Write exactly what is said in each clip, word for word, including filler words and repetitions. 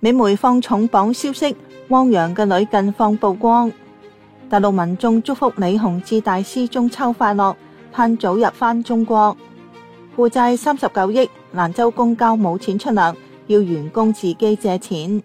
美媒放重磅消息，汪洋嘅女近況曝光。大陸民眾祝福李洪志大師中秋快樂，盼早日返中國。負債三十九億，蘭州公交冇錢出糧，要員工自己借錢。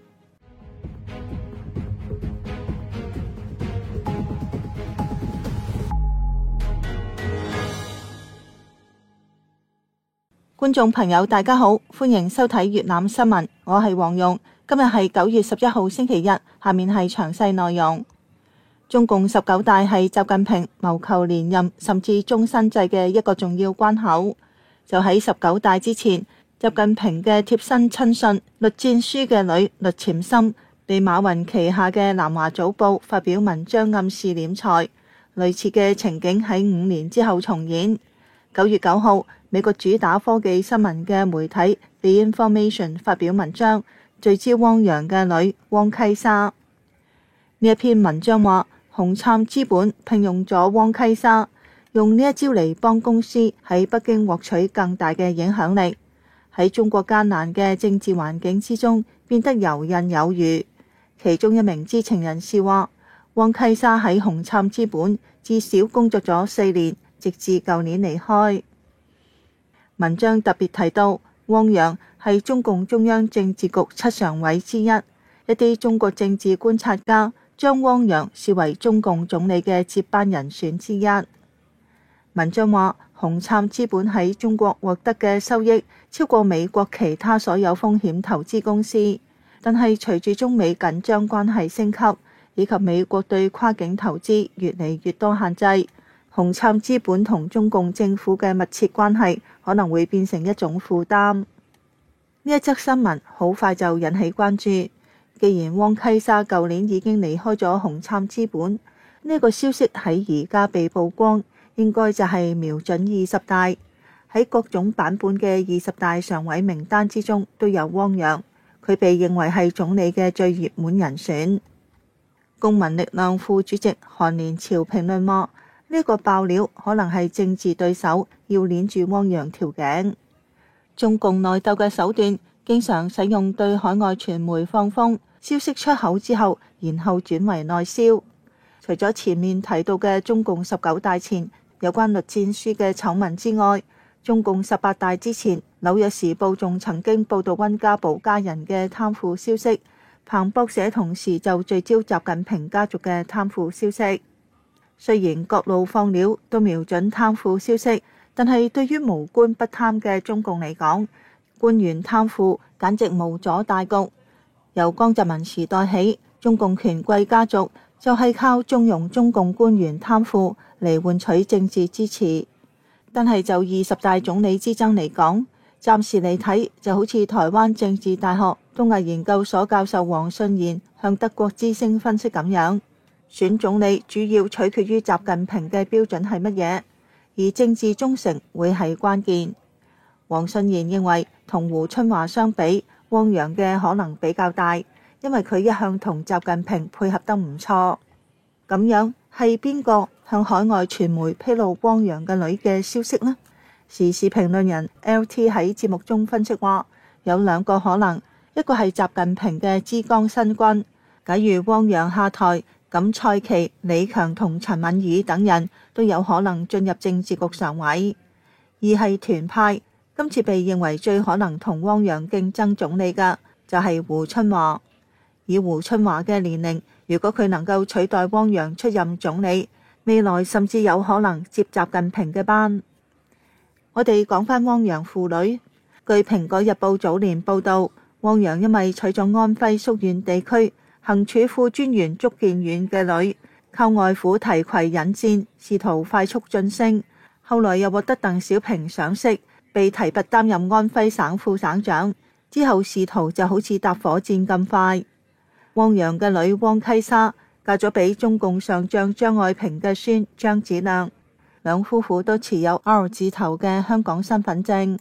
觀眾朋友大家好，歡迎收睇粵覽新聞，我係黃蓉。今日係九月十一號星期日，下面係詳細內容。中共十九大係習近平謀求連任甚至終身制嘅一個重要關口。就喺十九大之前，習近平嘅貼身親信栗戰書嘅女栗潛心被馬雲旗下嘅南華早報發表文章暗示斂財，類似嘅情景喺五年之後重演。九月九號，美國主打科技新聞嘅媒體 The Information 發表文章，聚焦汪洋嘅女汪溪沙。呢一篇文章話，紅杉資本聘用咗汪溪沙，用呢一招嚟幫公司喺北京獲取更大嘅影響力，喺中國艱難嘅政治環境之中變得游刃有餘。其中一名知情人士話，汪溪沙喺紅杉資本至少工作咗四年，直至舊年離開。文章特別提到，汪洋係中共中央政治局七常委之一，一啲中國政治觀察家將汪洋視為中共總理嘅接班人選之一。文章話，紅杉資本喺中國獲得嘅收益超過美國其他所有風險投資公司，但係隨住中美緊張關係升級，以及美國對跨境投資越嚟越多限制，紅杉資本同中共政府嘅密切關係可能會變成一種負擔。呢一則新聞好快就引起關注。既然汪溪沙舊年已經離開咗紅杉資本，呢、這個消息喺而家被曝光，應該就係瞄準二十大。喺各種版本嘅二十大常委名單之中都有汪洋，佢被認為係總理嘅最熱門人選。公民力量副主席韓連朝評論話，呢個爆料可能係政治對手要鏈住汪洋條頸。中共內鬥嘅手段經常使用對海外傳媒放風，消息出口之後，然後轉為內銷。除咗前面提到嘅中共十九大前有關栗戰書嘅醜聞之外，中共十八大之前，紐約時報仲曾經報道溫家寶家人嘅貪腐消息。彭博社同時就聚焦習近平家族嘅貪腐消息。雖然各路放料都瞄準貪腐消息，但係對於無官不貪嘅中共嚟講，官員貪腐簡直無阻大局。由江澤民時代起，中共權貴家族就係靠縱容中共官員貪腐嚟換取政治支持。但係就二十大總理之爭嚟講，暫時嚟睇就好似台灣政治大學東亞研究所教授黃信賢向德國之聲分析咁樣。選總理主要取決於習近平嘅標準係乜嘢，而政治忠誠會係關鍵。黃信賢認為，同胡春華相比，汪洋嘅可能比較大，因為佢一向同習近平配合得唔錯。咁樣係邊個向海外傳媒披露汪洋嘅女嘅消息呢？時事評論人 L T 喺節目中分析話，有兩個可能，一個係習近平嘅之江新軍，假如汪洋下台，咁蔡奇、李強同陳敏爾等人都有可能進入政治局常委。二係團派，今次被認為最可能同汪洋競爭總理嘅就係胡春華。以胡春華嘅年齡，如果佢能夠取代汪洋出任總理，未來甚至有可能接習近平嘅班。我哋講返汪洋父女，據《蘋果日報》早年報道，汪洋因為娶咗安徽宿縣地區行處副專員祝建遠嘅女，靠外父提攜引薦，試圖快速晉升。後來又獲得鄧小平賞識，被提拔擔任安徽省副省長。之後仕途就好似搭火箭咁快。汪洋嘅女汪溪沙嫁咗俾中共上將張愛萍嘅孫張子亮，兩夫婦都持有 R 字頭嘅香港身份證。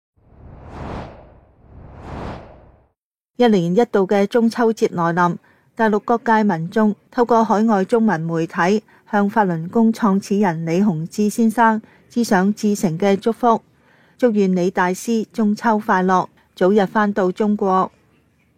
一年一度嘅中秋節來臨，大陸各界民眾透過海外中文媒體向法輪功創始人李洪志先生致上至誠嘅祝福，祝願李大師中秋快樂，早日返到中國。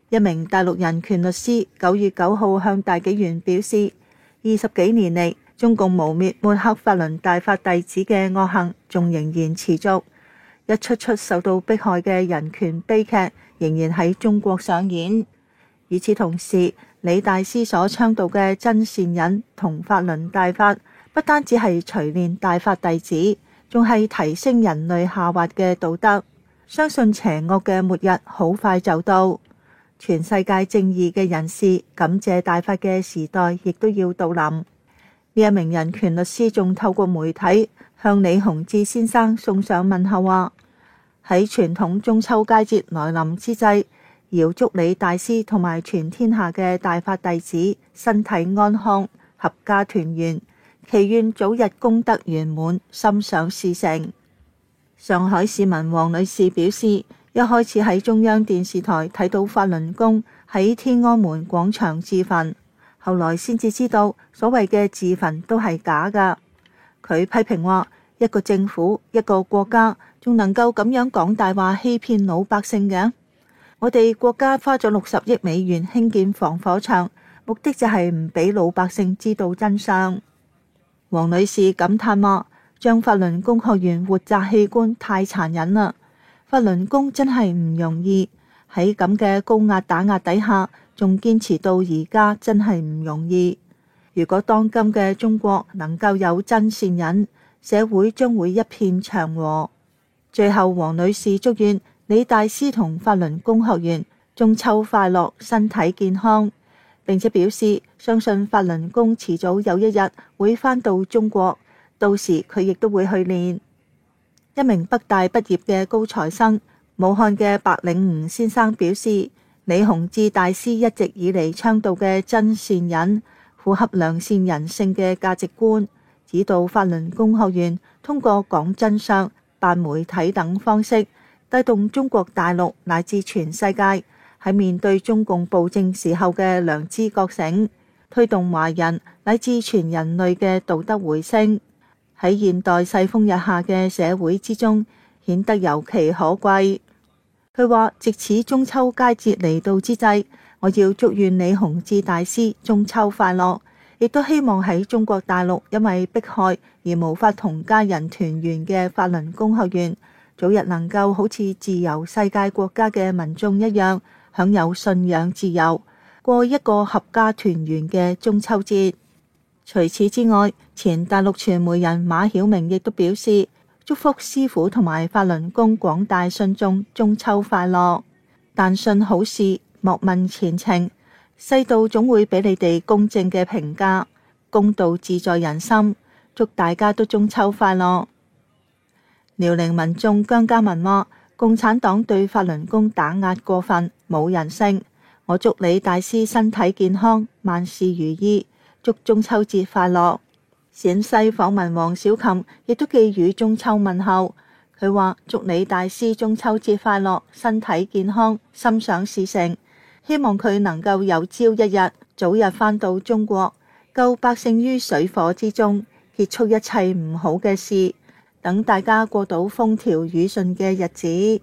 一名大陸人權律師九月九號向大紀元表示，二十幾年嚟，中共污衊抹黑法輪大法弟子嘅惡行仲仍然持續，一出出受到迫害嘅人權悲劇仍然喺中國上演。與此同時，李大師所倡導嘅真善忍同法輪大法，不單只係錘煉大法弟子，仲係提升人類下滑嘅道德。相信邪惡嘅末日好快就到，全世界正義嘅人士感謝大法嘅時代亦都要到臨。呢一名人權律師仲透過媒體向李洪志先生送上問候話：喺傳統中秋佳節來臨之際，遙祝李大師同埋全天下嘅大法弟子身體安康、合家團圓，祈願早日功德圓滿、心想事成。上海市民黃女士表示，一開始喺中央電視台睇到法輪功喺天安門廣場自焚，後來先至知道所謂嘅自焚都係假㗎。佢批評話，一個政府、一個國家仲能夠咁樣講大話欺騙老百姓嘅？我哋國家花咗六十億美元興建防火牆，目的就係唔俾老百姓知道真相。黃女士感嘆話，將法輪功學員活摘器官太殘忍啦！法輪功真係唔容易，喺咁嘅高壓打壓底下，仲堅持到而家，真係唔容易。如果當今嘅中國能夠有真善忍，社會將會一片祥和。最後，黃女士祝願李大師同法輪功學員中秋快樂，身體健康，並且表示相信法輪功遲早有一日會返到中國，到時佢亦都會去練。一名北大畢業嘅高材生，武漢嘅白領吳先生表示，李洪志大師一直以嚟倡導嘅真善忍，符合良善人性嘅價值觀，指導法輪功學員通過講真相、辦媒體等方式，帶動中國大陸乃至全世界喺面對中共暴政時候嘅良知覺醒，推動華人乃至全人類嘅道德回升，喺現代世風日下嘅社會之中顯得尤其可貴。佢話，藉此中秋佳節嚟到之際，我要祝願李洪志大師中秋快樂，亦都希望喺中國大陸因為迫害而無法同家人團圓嘅法輪功學員，早日能夠好似自由世界國家嘅民眾一樣，享有信仰自由，過一個合家團圓嘅中秋節。除此之外，前大陸傳媒人馬曉明亦都表示，祝福師父同埋法輪功廣大信眾中秋快樂，但信好事，莫問前程，世道總會俾你哋公正嘅評價，公道自在人心，祝大家都中秋快樂。遼寧民眾姜家文話，共產黨對法輪功打壓過分，冇人性。我祝李大師身體健康，萬事如意，祝中秋節快樂。陝西訪問黃小琴亦都寄予中秋問候，佢話祝李大師中秋節快樂，身體健康，心想事成，希望佢能夠有朝一日早日返到中國，救百姓於水火之中，結束一切唔好嘅事，等大家過到風調雨順嘅日子。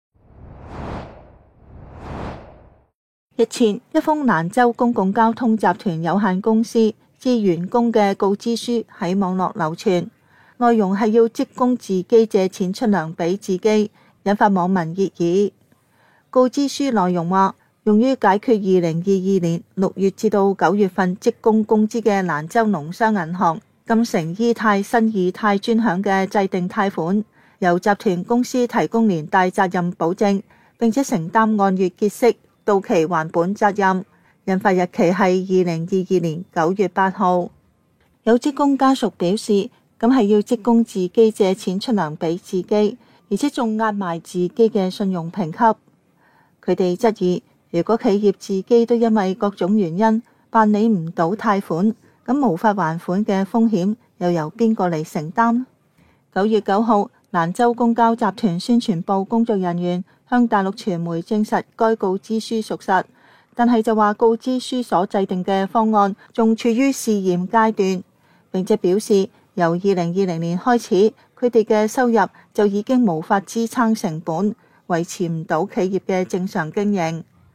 日前，一封蘭州公共交通集團有限公司致員工嘅告知書喺網絡流傳，內容係要職工自己借錢出糧俾自己，引發網民熱議。告知書內容話，用於解決二零二二年六月至到九月份職工工資嘅蘭州農商銀行金城伊泰新義泰專享嘅制定貸款，由集團公司提供連帶責任保證，並且承擔按月結息、到期還本責任。印發日期係二零二二年九月八號。有職工家屬表示，咁係要職工自己借錢出糧俾自己，而且仲壓埋自己嘅信用評級。佢哋質疑，如果企業自己都因為各種原因辦理唔到貸款，咁無法還款嘅風險又由邊個嚟承擔？九月九號，蘭州公交集團宣傳部工作人員向大陸傳媒證實該告知書屬實，但係就話告知書所制定嘅方案仲處於試驗階段，並且表示由二零二零年開始，佢哋嘅收入就已經無法支撐成本，維持唔到企業嘅正常經營。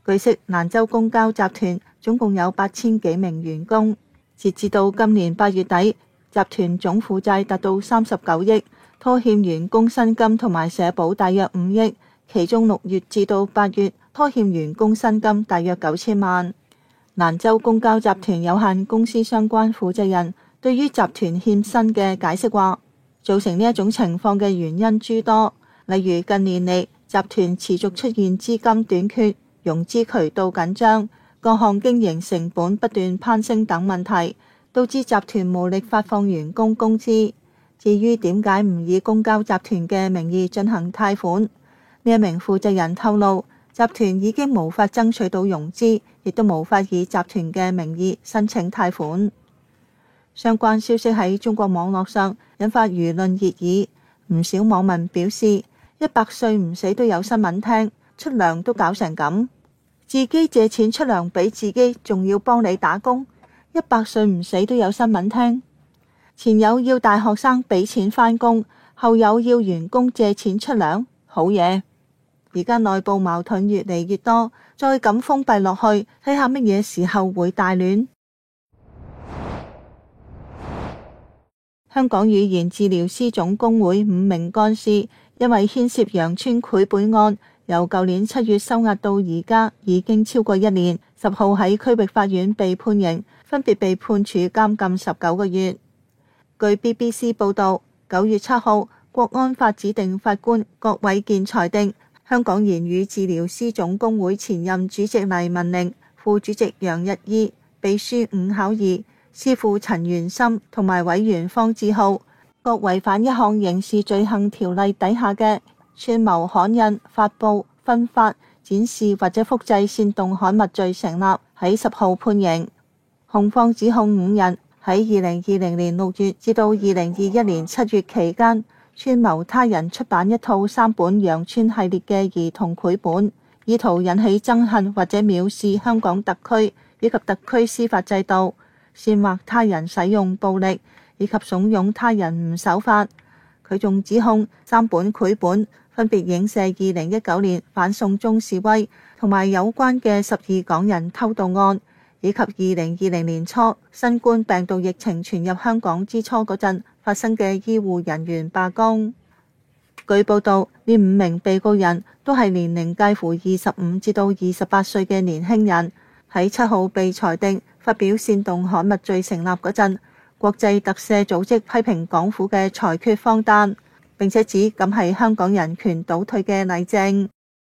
據悉，蘭州公交集團總共有八千幾名員工，截至到今年八月底，集團總負債達到三十九億，拖欠員工薪金同埋社保大約五億，其中六月至到八月拖欠員工薪金大約九千萬。蘭州公交集團有限公司相關負責人對於集團欠薪嘅解釋話，造成呢一種情況嘅原因諸多，例如近年嚟集團持續出現資金短缺、融資渠道緊張、各項經營成本不斷攀升等問題，導致集團無力發放員工工資。至於點解唔以公交集團嘅名義進行貸款，呢一名負責人透露，集團已經無法爭取到融資，亦都無法以集團嘅名義申請貸款。相關消息喺中國網絡上引發輿論熱議，唔少網民表示，一百歲唔死都有新聞聽，出糧都搞成咁，自己借錢出糧俾自己，仲要幫你打工，一百歲唔死都有新聞聽。前有要大學生俾錢返工，後有要員工借錢出糧，好嘢。而家內部矛盾越嚟越多，再咁封閉落去，睇下乜嘢時候會大亂。香港語言治療師總工會五名幹事因為牽涉羊村繪本案，由舊年七月收押到而家已經超過一年，十號喺區域法院被判刑，分別被判處監禁十九個月。據 B B C 報道，九月七號，國安法指定法官郭偉健裁定，香港言語治療師總工會前任主席黎文玲、副主席楊日意、秘書伍巧兒、師傅陳元森同埋委員方志浩，各違反一項刑事罪行條例底下嘅串謀刊印、發布、分發、展示或者複製煽動刊物罪成立，喺十號判刑。控方指控五人喺二零二零年六月至到二零二一年七月期間，串謀他人出版一套三本羊村系列嘅兒童繪本，意圖引起憎恨或者藐視香港特區以及特區司法制度，煽惑他人使用暴力，以及慫恿他人唔守法。佢仲指控三本繪本分別影射二零一九年反送中示威同埋有關嘅十二港人偷渡案，以及二零二零年初新冠病毒疫情傳入香港之初嗰陣發生嘅醫護人員罷工。據報道，呢五名被告人都係年齡介乎二十五至到二十八歲嘅年輕人，喺七號被裁定發表煽動刊物罪成立嗰陣，國際特赦組織批評港府嘅裁決荒誕，並且指咁係香港人權倒退嘅例證。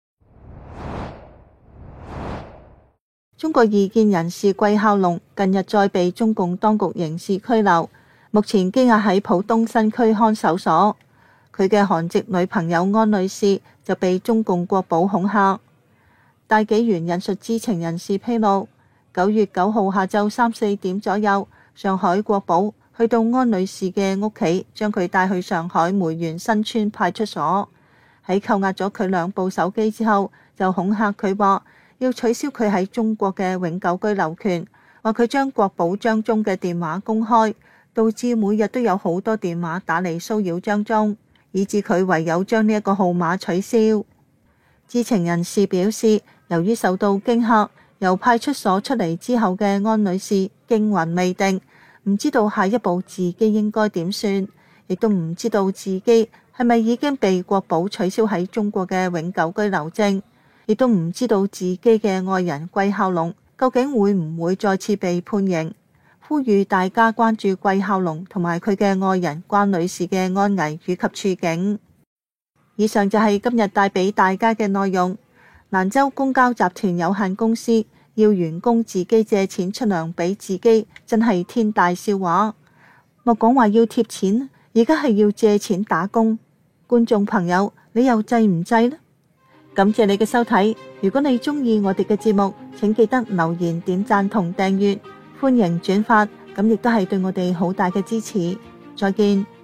中國異見人士季孝龍近日再被中共當局刑事拘留，目前羈押喺浦東新區看守所。佢嘅韓籍女朋友安女士就被中共國保恐嚇。大紀元引述知情人士披露，九月九號下晝三四點左右，上海國保去到安女士嘅屋企，將佢帶去上海梅園新村派出所。喺扣押咗佢兩部手機之後，就恐嚇佢話要取消佢喺中國嘅永久居留權，話佢將國保張忠嘅電話公開，導致每日都有好多電話打嚟騷擾張忠，以致佢唯有將呢一個號碼取消。知情人士表示，由於受到驚嚇，由派出所出嚟之後嘅安女士驚魂未定，唔知道下一步自己應該點算，亦都唔知道自己係咪已經被國保取消喺中國嘅永久居留證，亦都唔知道自己嘅愛人季孝龍究竟會唔會再次被判刑。呼籲大家關注季孝龍同埋佢嘅愛人關女士嘅安危以及處境。以上就係今日帶俾大家嘅內容。蘭州公交集團有限公司要員工自己借錢出糧俾自己，真係天大笑話。莫講話要貼錢，而家係要借錢打工。觀眾朋友，你又制唔制呢？感謝你嘅收睇。如果你鍾意我哋嘅節目，請記得留言、點讚同訂閱，歡迎轉發，咁亦都係對我哋好大嘅支持。再見。